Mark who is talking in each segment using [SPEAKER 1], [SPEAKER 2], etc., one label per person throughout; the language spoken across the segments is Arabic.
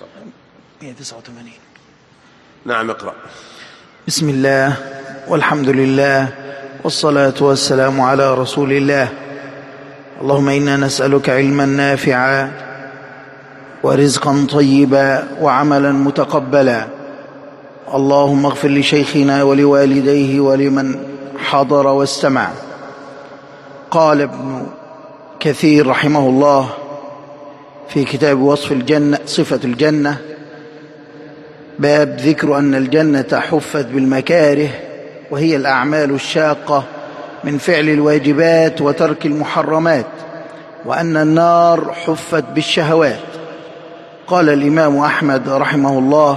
[SPEAKER 1] 189.
[SPEAKER 2] نعم اقرأ.
[SPEAKER 1] بسم الله والحمد لله والصلاة والسلام على رسول الله. اللهم إنا نسألك علما نافعا ورزقا طيبا وعملا متقبلا. اللهم اغفر لشيخنا ولوالديه ولمن حضر واستمع. قال ابن كثير رحمه الله في كتاب وصف الجنة صفة الجنة: باب ذكر أن الجنة حفت بالمكاره، وهي الأعمال الشاقة من فعل الواجبات وترك المحرمات، وأن النار حفت بالشهوات. قال الإمام أحمد رحمه الله: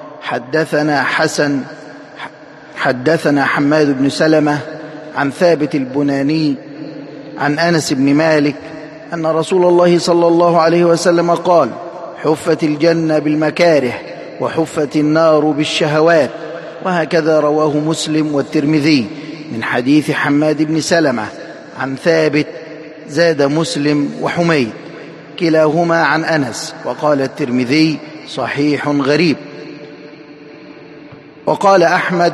[SPEAKER 1] حدثنا حماد بن سلمة عن ثابت البناني عن أنس بن مالك أن رسول الله صلى الله عليه وسلم قال: حفت الجنة بالمكاره وحفت النار بالشهوات. وهكذا رواه مسلم والترمذي من حديث حماد بن سلمة عن ثابت، زاد مسلم وحميد كلاهما عن أنس. وقال الترمذي: صحيح غريب. وقال أحمد: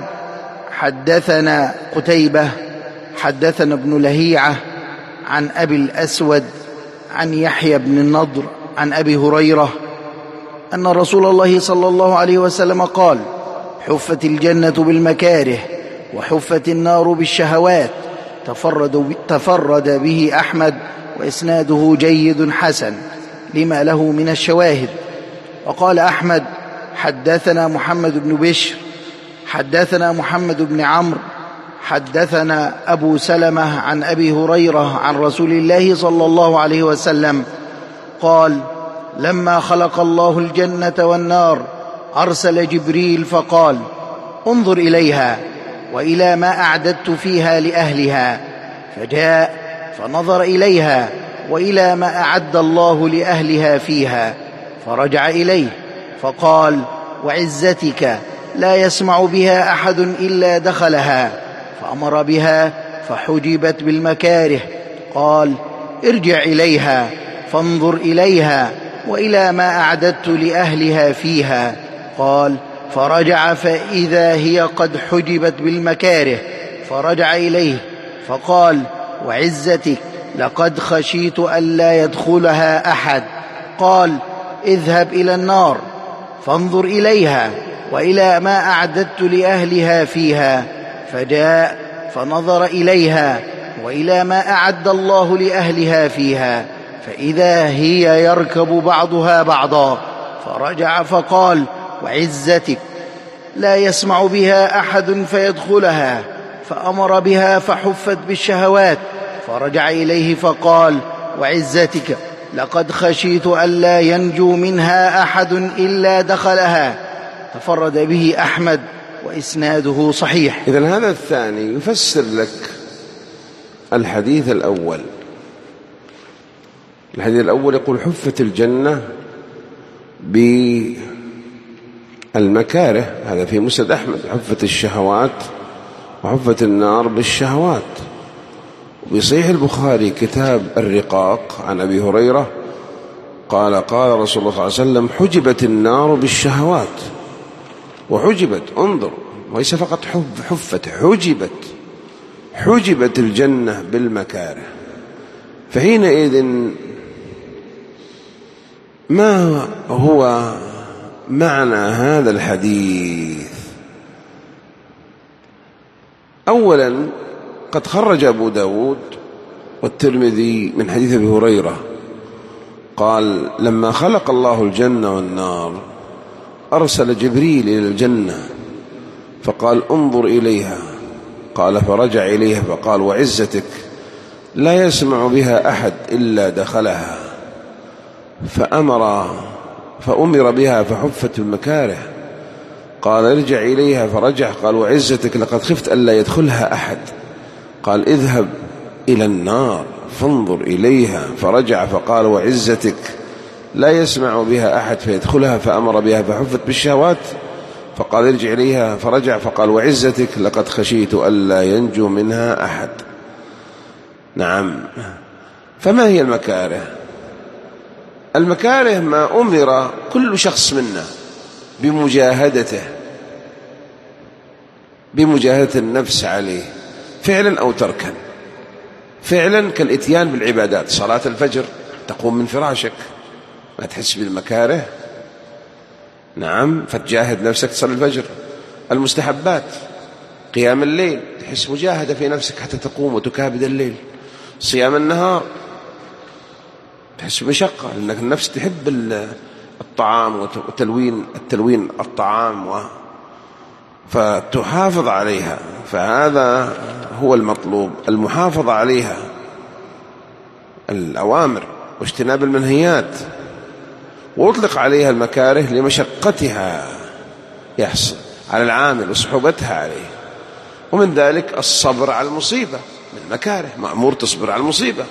[SPEAKER 1] حدثنا قتيبة حدثنا ابن لهيعة عن أبي الأسود عن يحيى بن النضر عن أبي هريرة أن رسول الله صلى الله عليه وسلم قال: حفت الجنة بالمكاره وحفت النار بالشهوات. تفرد به أحمد، وإسناده جيد حسن لما له من الشواهد. وقال أحمد: حدثنا محمد بن بشر حدثنا محمد بن عمرو حدثنا أبو سلمة عن أبي هريرة عن رسول الله صلى الله عليه وسلم قال: لما خلق الله الجنة والنار أرسل جبريل فقال: انظر إليها وإلى ما أعددت فيها لأهلها. فجاء فنظر إليها وإلى ما أعد الله لأهلها فيها، فرجع إليه فقال: وعزتك لا يسمع بها أحد إلا دخلها. فأمر بها فحجبت بالمكاره. قال: ارجع إليها فانظر إليها وإلى ما أعددت لأهلها فيها. قال: فرجع فإذا هي قد حجبت بالمكاره. فرجع إليه فقال: وعزتك لقد خشيت ألا يدخلها أحد. قال: اذهب إلى النار فانظر إليها وإلى ما أعددت لأهلها فيها. فجاء فنظر إليها وإلى ما أعد الله لأهلها فيها، فإذا هي يركب بعضها بعضا. فرجع فقال: وعزتك لا يسمع بها أحد فيدخلها. فأمر بها فحفت بالشهوات. فرجع إليه فقال: وعزتك لقد خشيت ألا ينجو منها أحد إلا دخلها. تفرد به أحمد وإسناده صحيح.
[SPEAKER 2] إذن هذا الثاني يفسر لك الحديث الأول. الحديث الأول يقول: حفت الجنة بالمكاره، هذا في مسند أحمد. حفت الشهوات وحفت النار بالشهوات. وبصحيح البخاري كتاب الرقاق عن أبي هريرة قال: قال رسول الله صلى الله عليه وسلم: حجبت النار بالشهوات. وحجبت، انظر، وليس فقط حفت، حجبت الجنة بالمكاره. فحينئذ ما هو معنى هذا الحديث؟ أولا قد خرج أبو داود والترمذي من حديث أبي هريرة قال: لما خلق الله الجنة والنار أرسل جبريل إلى الجنة فقال: انظر إليها. قال: فرجع إليها فقال: وعزتك لا يسمع بها أحد إلا دخلها. فأمر بها فحفت المكاره. قال: ارجع إليها فرجع. قال: وعزتك لقد خفت ألا يدخلها أحد. قال: اذهب إلى النار فانظر إليها. فرجع فقال: وعزتك لا يسمع بها أحد فيدخلها. فأمر بها فحفت بالشهوات. فقال: ارجع إليها فرجع فقال: وعزتك لقد خشيت ألا ينجو منها أحد. نعم. فما هي المكاره؟ المكاره ما أمر كل شخص منا بمجاهدته، بمجاهدة النفس عليه فعلا أو تركا. فعلا كالإتيان بالعبادات، صلاة الفجر تقوم من فراشك ما تحس بالمكاره، نعم، فتجاهد نفسك تصلي الفجر. المستحبات قيام الليل تحس مجاهدة في نفسك حتى تقوم وتكابد الليل. صيام النهار تحس بمشقة لأنك النفس تحب الطعام وتلوين الطعام فتحافظ عليها. فهذا هو المطلوب، المحافظة عليها، الأوامر واجتناب المنهيات. وأطلق عليها المكاره لمشقتها يحصل على العامل وصعوبتها عليه. ومن ذلك الصبر على المصيبة من المكاره، مأمور تصبر على المصيبة.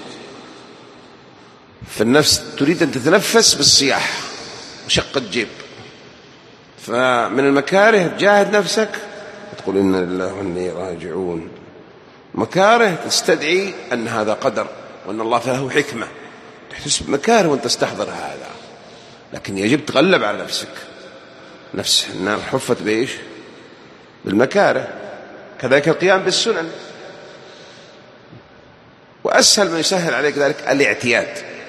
[SPEAKER 2] فالنفس تريد أن تتنفس بالصياح وشق جيب، فمن المكاره تجاهد نفسك تقول إن لله وإنا راجعون. مكاره تستدعي أن هذا قدر وأن الله له حكمة، تحس بمكاره وأنت تستحضر هذا، لكن يجب تغلب على نفسك. نفس النار حفت بإيش؟ بالمكاره. كذلك القيام بالسنن، وأسهل ما يسهل عليك ذلك الاعتياد.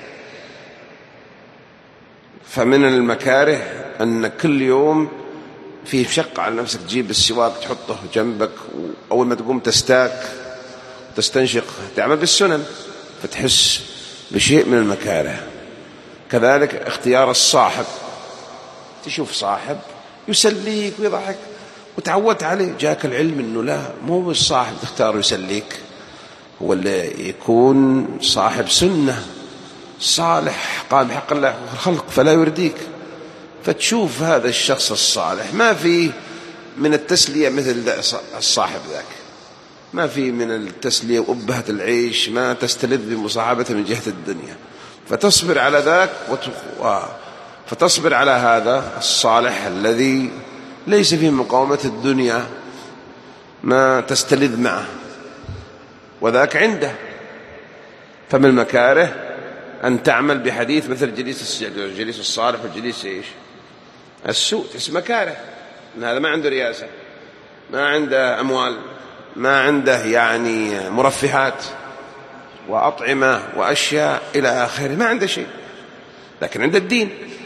[SPEAKER 2] فمن المكاره أن كل يوم فيه شق على نفسك تجيب السواك تحطه جنبك، وأول ما تقوم تستاك تستنشق تعمل بالسنن، فتحس بشيء من المكاره. كذلك اختيار الصاحب، تشوف صاحب يسليك ويضحك وتعودت عليه، جاك العلم أنه لا، مو الصاحب تختار يسليك، هو اللي يكون صاحب سنة صالح قام بحق الله والخلق فلا يرديك. فتشوف هذا الشخص الصالح ما في من التسلية مثل الصاحب ذاك، ما في من التسلية وأبهة العيش، ما تستلذ بمصاحبته من جهة الدنيا، فتصبر على ذاك فتصبر على هذا الصالح الذي ليس فيه مقاومة الدنيا، ما تستلذ معه وذاك عنده. فمن المكاره أن تعمل بحديث مثل جليس الصالح والجليس إيش؟ السوء. تحس مكاره إن هذا ما عنده رياسة، ما عنده أموال، ما عنده يعني مرفهات وأطعمة وأشياء إلى آخره، ما عنده شيء، لكن عنده الدين.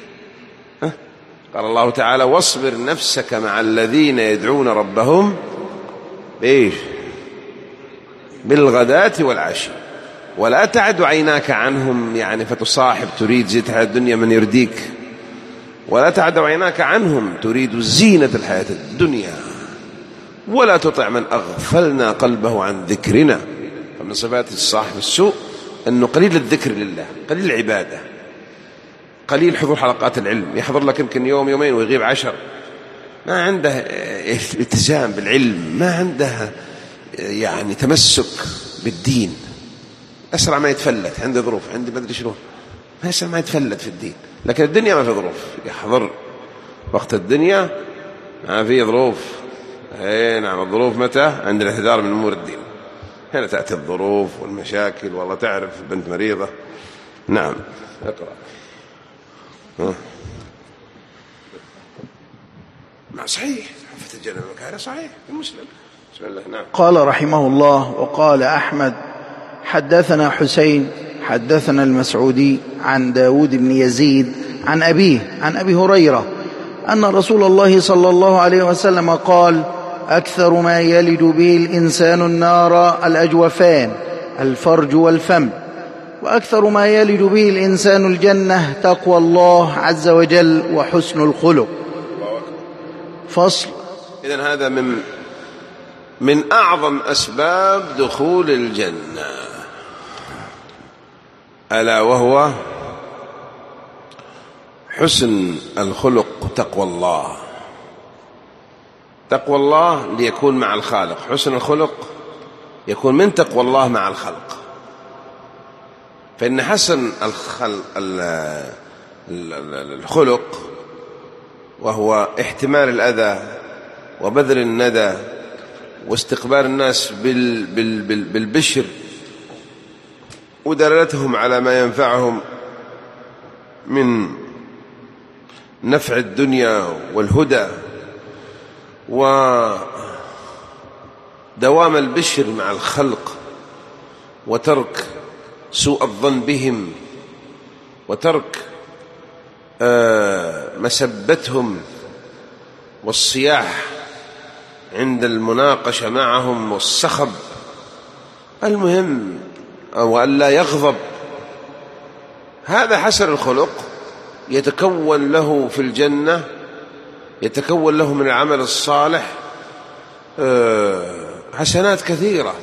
[SPEAKER 2] قال الله تعالى: واصبر نفسك مع الذين يدعون ربهم بإيش؟ بالغداة والعشي ولا تعد عيناك عنهم، يعني فتصاحب تريد زينة الدنيا من يرديك، ولا تعد عيناك عنهم تريد زينة الحياة الدنيا، ولا تطع من أغفلنا قلبه عن ذكرنا. فمن صفات الصاحب السوء أنه قليل الذكر لله، قليل العبادة، قليل حضور حلقات العلم، يحضر لك يمكن يوم يومين ويغيب 10، ما عنده التزام بالعلم، ما عنده يعني تمسك بالدين. أسرع ما يتفلت، عنده ظروف، عنده ما أدري شلون، ما أسرع ما يتفلت في الدين. لكن الدنيا ما في ظروف، يحضر وقت الدنيا ما في ظروف. نعم، الظروف متى؟ عند الاعتذار من أمور الدين، هنا تأتي الظروف والمشاكل، والله تعرف بنت مريضة. نعم، اقرأ. ما صحيح، حفة الجنة المكاره صحيح في مسلم. بسم الله. نعم.
[SPEAKER 1] قال رحمه الله: وقال أحمد حدثنا حسين حدثنا المسعودي عن داود بن يزيد عن أبيه عن أبي هريرة أن رسول الله صلى الله عليه وسلم قال: أكثر ما يلد به الإنسان النار الأجوفان الفرج والفم، وأكثر ما يلد به الإنسان الجنة تقوى الله عز وجل وحسن الخلق. فصل.
[SPEAKER 2] إذن هذا من أعظم أسباب دخول الجنة، ألا وهو حسن الخلق، تقوى الله. تقوى الله ليكون مع الخالق، حسن الخلق يكون من تقوى الله مع الخلق. فإن حسن الخلق وهو احتمال الأذى وبذل الندى واستقبال الناس بالبشر ودلالتهم على ما ينفعهم من نفع الدنيا والهدى ودوام البشر مع الخلق وترك سوء الظن بهم وترك مسبتهم والصياح عند المناقشة معهم والسخب، المهم وألا يغضب. هذا حسن الخلق يتكون له في الجنة، يتكون له من العمل الصالح حسنات كثيرة،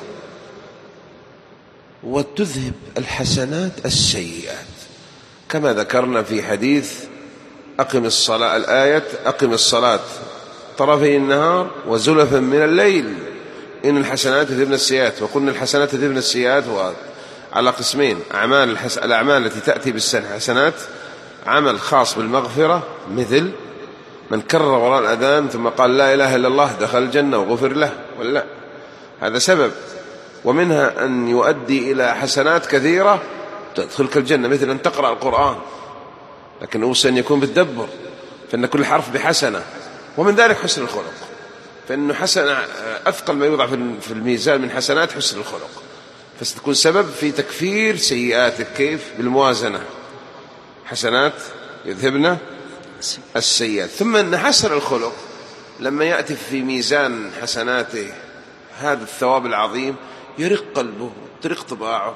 [SPEAKER 2] وتذهب الحسنات السيئات كما ذكرنا في حديث أقم الصلاة، الآية أقم الصلاة طرفي النهار وزلفا من الليل إن الحسنات تذهبن السيئات. وقلنا الحسنات تذهبن السيئات على قسمين: الأعمال التي تأتي بالحسنات، عمل خاص بالمغفرة مثل من كرر وراء الأذان ثم قال لا إله إلا الله دخل الجنة وغفر له، ولا هذا سبب، ومنها أن يؤدي إلى حسنات كثيرة تدخلك الجنة، مثل أن تقرأ القرآن، لكن أوصي أن يكون بالتدبر، فإن كل حرف بحسنة. ومن ذلك حسن الخلق، فإنه حسنة أثقل ما يوضع في الميزان من حسنات حسن الخلق، فستكون سبب في تكفير سيئاتك. كيف؟ بالموازنة، حسنات يذهبن السيئات. ثم أن حسن الخلق لما يأتي في ميزان حسناته هذا الثواب العظيم يرق قلبه، ترق طباعه،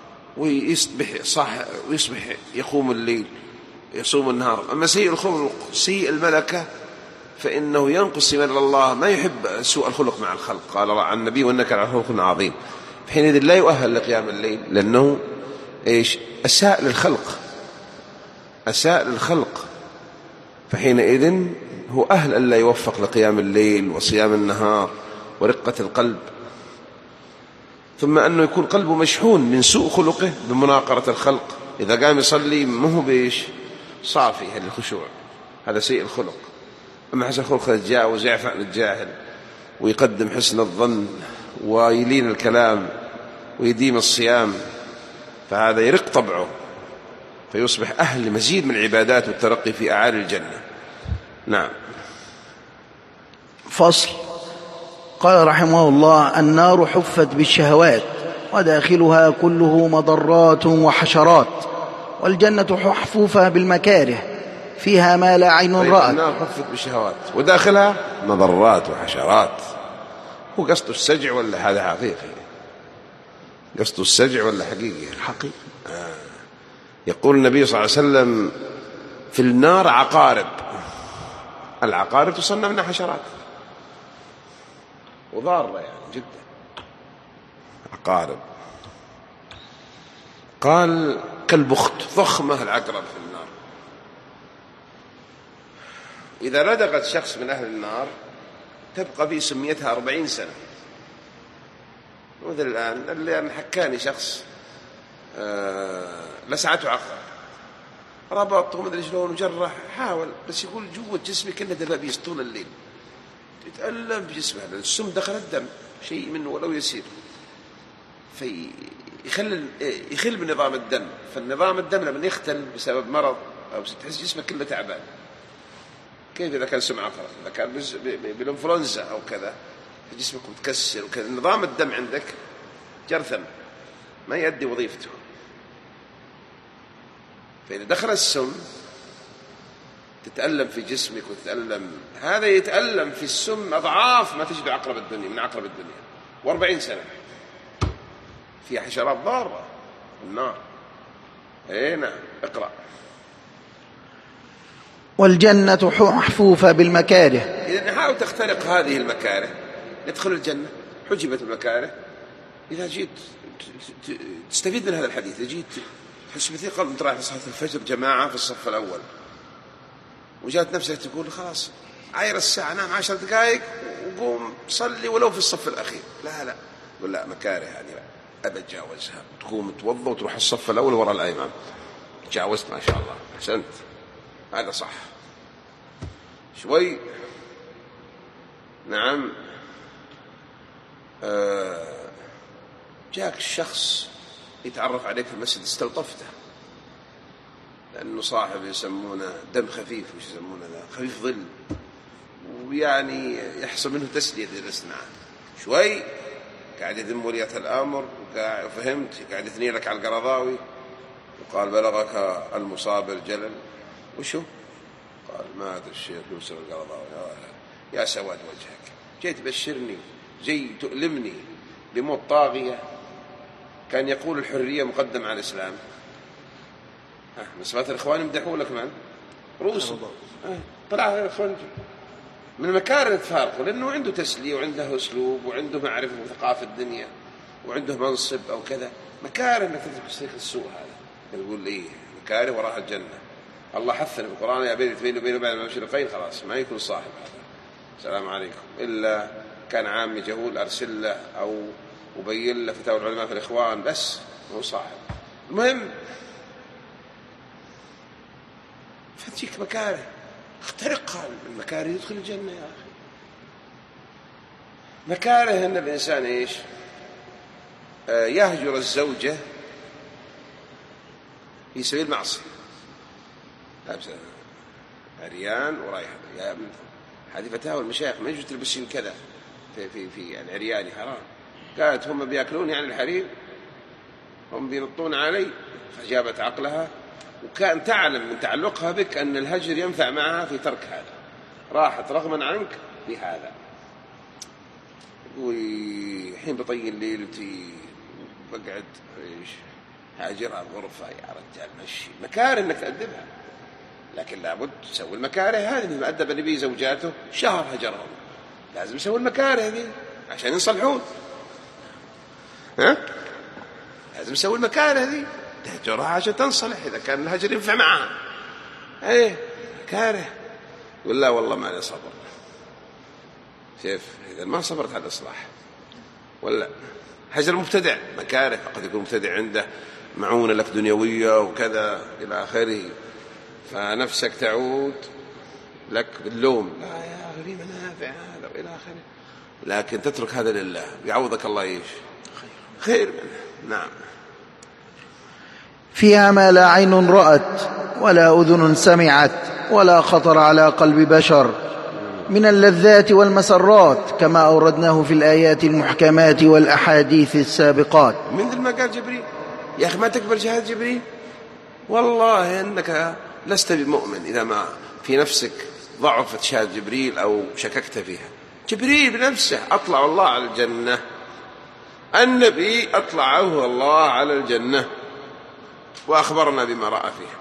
[SPEAKER 2] ويصبح يقوم الليل يصوم النهار. أما سيء الخلق سيء الملكة فإنه ينقص من الله، ما يحب سوء الخلق مع الخلق. قال عن النبي وإنك على خلق عظيم، حينئذ لا يؤهل لقيام الليل، لأنه أساء للخلق، فحينئذ هو أهل أن لا يوفق لقيام الليل وصيام النهار ورقة القلب. ثم أنه يكون قلبه مشحون من سوء خلقه بمناقرة الخلق، إذا قام يصلي ما هو صافي الخشوع، هذا سيء الخلق. أما حسن الخلق يتجاوز، يعفى عن الجاهل، ويقدم حسن الظن، ويلين الكلام، ويديم الصيام، فهذا يرق طبعه، فيصبح أهل لمزيد من العبادات والترقي في أعالي الجنة. نعم.
[SPEAKER 1] فصل. قال رحمه الله: النار حفت بالشهوات وداخلها كله مضرات وحشرات، والجنة محفوفة بالمكاره فيها ما لا عين رأت.
[SPEAKER 2] النار حفت بالشهوات وداخلها مضرات وحشرات، هو قصده السجع ولا هذا حقيقي؟ قصده السجع ولا حقيقي؟
[SPEAKER 1] حقيقي.
[SPEAKER 2] يقول النبي صلى الله عليه وسلم: في النار عقارب، العقارب تصنع منها حشرات وضارة يعني جدا، عقارب. قال كالبخت، ضخمة العقرب في النار، إذا لدغت شخص من أهل النار تبقى في سميتها 40 سنة. مثل الآن اللي حكاني شخص لسعته عقرب، ربط ومدري شلون وجرح، حاول، بس يقول جوة جسمي كأنه دبابيس طول الليل، يتألم بجسمه، السم دخل الدم شيء منه ولو يسير، يخل بنظام الدم. فالنظام الدم لما يختل بسبب مرض أو تحس جسمك كله تعبان. كيف إذا كان سم عقرب؟ إذا كان بالإنفلونزا أو كذا جسمك متكسر وكذا، نظام الدم عندك جرثم ما يؤدي وظيفته، فإذا دخل السم تتألم في جسمك وتتألم، هذا يتألم في السم أضعاف ما تجد عقرب الدنيا من عقرب الدنيا، و40 سنة فيها حشرات ضارة النار. نعم. اقرأ.
[SPEAKER 1] والجنة محفوفة بالمكاره.
[SPEAKER 2] إذا نحاول تخترق هذه المكاره ندخل الجنة، حجبت المكاره. إذا جيت تستفيد من هذا الحديث، إذا جيت تحس بثقة أنت رايح لصلاة الفجر جماعة في الصف الأول، وجات نفسك تقول خلاص عاير الساعة، نام 10 دقائق وقوم صلي ولو في الصف الأخير. لا قل لا، مكاره يعني لا أبى تجاوزها، تقوم توضى وتروح الصف الأول وراء الإمام. تجاوزت ما شاء الله، أحسنت، هذا صح شوي. نعم. جاك الشخص يتعرف عليك في المسجد، استلطفته، لأنه صاحب يسمونه دم خفيف، وش يسمونه ذا، خفيف ظل، ويعني يحصل منه تسلية إذا جلست معه شوي، قاعد يذم ولية الأمر، وفهمت قاعد يثني لك على القرضاوي، وقال بلغك المصابر جلل، وشو قال ما أدري الشيخ يوسف القرضاوي، يا سواد وجهك، جيت تبشرني زي تؤلمني بموت طاغية كان يقول الحرية مقدم على الإسلام. مسافات الإخوان يمدحوا لك من رؤوسهم، طلع الإخوان من مكارم تفارقه، لأنه عنده تسلية وعنده أسلوب وعنده معرفة وثقافة الدنيا وعنده منصب أو كذا، مكارم أنك تترك الشيخ السوء هذا. يقول إيه مكارم وراء الجنة. الله حثنا في القرآن يا بني بينه وبين المشرقين، خلاص ما يكون صاحب هذا، السلام عليكم، إلا كان عامي جهول أرسل له أو أبين له فتاوى العلماء في الإخوان، بس هو صاحب. المهم فتجيك مكاره، اخترقها المكاره يدخل الجنة يا أخي. مكاره أن الإنسان إيش يهجر الزوجة في سبيل معصية، لابسة عريان ورايحة، يا ابن هذه فتاوى المشايخ ما يجوز تلبسين كذا في يعني عرياني حرام. قالت هم بياكلون يعني الحرير، هم بينطون علي، فجابت عقلها وكان تعلم من تعلقها بك أن الهجر ينفع معها في ترك هذا، راحت رغما عنك بهذا. وحين بطيل ليلتي بقعد هاجرها الغرفة، يا رجال مشي، مكاره انك تأدبها، لكن لابد تسوي المكاره هذه. مثل ما أدب النبي زوجاته شهر هجرهم، لازم يسوي المكاره هذه عشان ينصلحون. لازم يسوي المكاره هذه، تهجرها عشان تنصلح إذا كان الهجر ينفع معها. مكاره يقول لا والله ما لي صبر. كيف إذا ما صبرت على الإصلاح؟ ولا هجر المبتدع مكاره، فقد يكون مبتدع عنده معونة لك دنيوية وكذا إلى آخره، فنفسك تعود لك باللوم، لا يا أخي منافع هذا وإلى آخره، لكن تترك هذا لله يعوضك الله إيش خير منه. نعم.
[SPEAKER 1] فيها ما لا عين رأت ولا أذن سمعت ولا خطر على قلب بشر من اللذات والمسرات، كما أوردناه في الآيات المحكمات والأحاديث السابقات.
[SPEAKER 2] من ذل ما قال جبريل يا أخي ما تقبل شهادة جبريل، والله أنك لست بمؤمن إذا ما في نفسك ضعفت شهادة جبريل أو شككت فيها. جبريل بنفسه أطلع الله على الجنة، النبي أطلعه الله على الجنة وأخبرنا بما رأى فيها.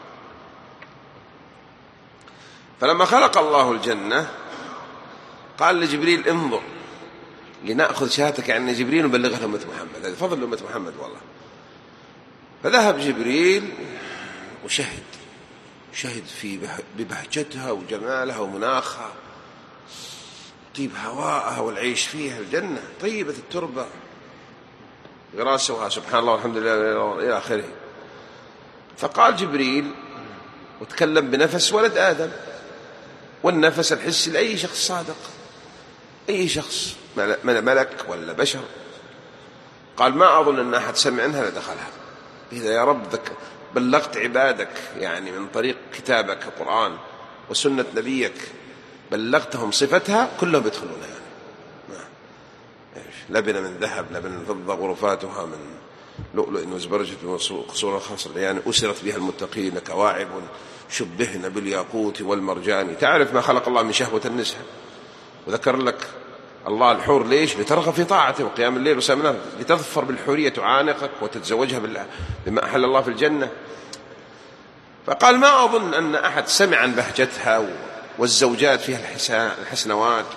[SPEAKER 2] فلما خلق الله الجنة قال لجبريل انظر لنأخذ شهادتك عن جبريل ونبلغها لأمة محمد، هذا فضل لأمة محمد والله. فذهب جبريل وشهد في ببهجتها وجمالها ومناخها، طيب هواءها والعيش فيها، الجنة طيبة التربة غراسها سبحان الله والحمد لله إلى آخره. فقال جبريل وتكلم بنفس ولد آدم، والنفس الحسي لأي شخص صادق، أي شخص ملك ولا بشر. قال ما أظن أن أحد سمع عنها لدخلها، إذا يا رب بلغت عبادك يعني من طريق كتابك القرآن وسنة نبيك بلغتهم صفتها كلهم يدخلونها. لبنة من ذهب لبنة من فضة غرفاتها من لؤلؤ وزبرجد قصور الخصر، يعني أسرت بها المتقين كواعب شبهن بالياقوت والمرجان. تعرف ما خلق الله من شهوة النساء، وذكر لك الله الحور ليش؟ لترغب في طاعته وقيام الليل وسامنا، لتظفر بالحورية تعانقك وتتزوجها بما أحل الله في الجنة. فقال ما أظن أن أحد سمع عن بهجتها والزوجات فيها الحسنوات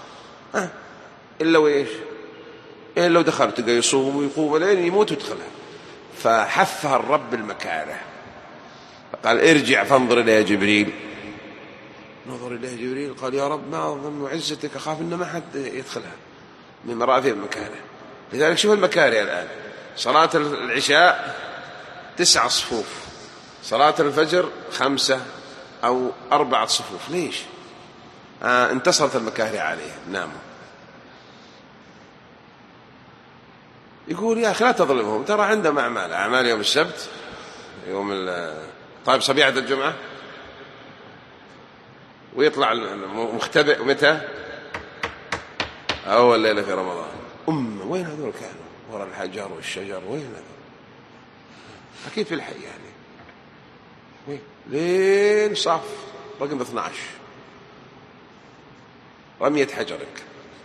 [SPEAKER 2] إلا وإيش إلا لو دخل تلقى يصوم ويقوم لين يموت ويدخلها. فحثها الرب المكاره، فقال ارجع فانظر إليها جبريل. نظر إليها جبريل قال يا رب ما أظن عزتك أخاف إن ما حد يدخلها من مرافق المكاره. لذلك شوف المكاره الآن، صلاة العشاء 9 صفوف، صلاة الفجر 5 أو 4 صفوف، ليش؟ انتصرت المكاره عليه، ناموا. يقول يا أخي لا تظلمهم، ترى عندهم أعمال يوم السبت، يوم طيب صبيحة الجمعة ويطلع مختبئ متى؟ أول ليلة في رمضان. وين هذول كانوا؟ وراء الحجر والشجر، وين هذول؟ أكيد في الحي يعني. وين؟ لين صف رقم 12 رمية حجرك،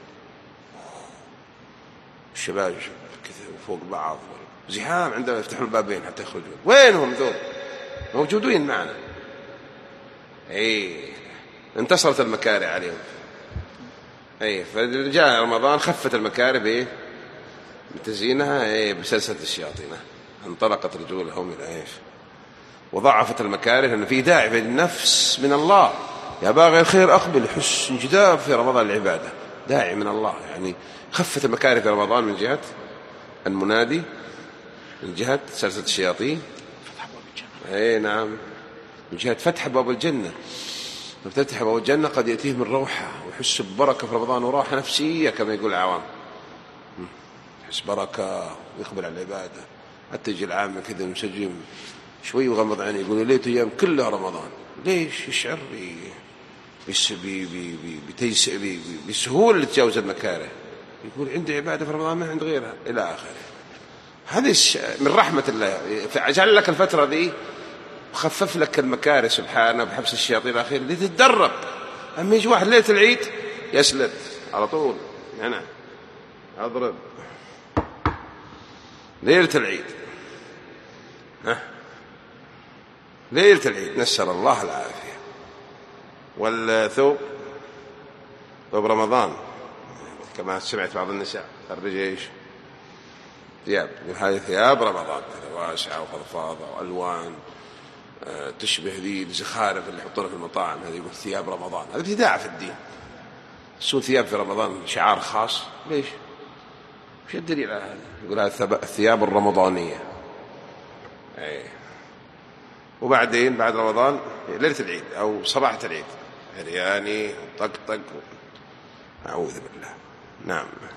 [SPEAKER 2] الشباب كذا فوق بعض، زحام عندما يفتحوا البابين حتى يخرجون. وينهم ذول؟ موجودين معنا. انتصرت المكاره عليهم. فجاء رمضان خفت المكاره بتزيينها بسلسلة الشياطين، انطلقت رجولهم إلى وضعفت المكاره، لأن في داعي في النفس من الله. يا باغي الخير أقبل، حس انجذاب في رمضان العبادة، داعي من الله. يعني خفت المكاره في رمضان من جهة المنادي، من جهة سلسلة الشياطين، فتح أبواب الجنة. نعم، من جهة فتح أبواب الجنة. لو تفتح أبواب الجنة قد يأتيه من روحة ويحس ببركة في رمضان وراحة نفسية كما يقول العوام، يحس بركة ويقبل على العبادة. حتى يجي العام كذا مسجم شوي وغمض عينيه يقول ليت أيام كلها رمضان. ليش؟ يشعر بسهولة لتجاوز المكاره، يقول عندي عبادة في رمضان ما عند غيرها إلى آخره. هذه من رحمة الله، فجعل لك الفترة ذي وخفف لك المكاره سبحانه بحبس الشياطين الأخير لتتدرب. أما يجي واحد ليلة العيد يسلت على طول، هنا أضرب ليلة العيد، ليلة العيد نسأل الله العافية. والثوب ثوب رمضان كما سمعت بعض النساء خرج ايش؟ ثياب، هذه ثياب رمضان واسعة وفضفاضة وألوان تشبه ذي الزخارف اللي يحطونها في المطاعم، هذه يقول ثياب رمضان. هذا ابتداع في الدين. تسوون ثياب في رمضان شعار خاص، ليش؟ وش الدليل على هذا؟ يقول هذه الثياب الرمضانية. وبعدين بعد رمضان ليلة العيد أو صباحة العيد عرياني وطقطق، أعوذ بالله. نعم.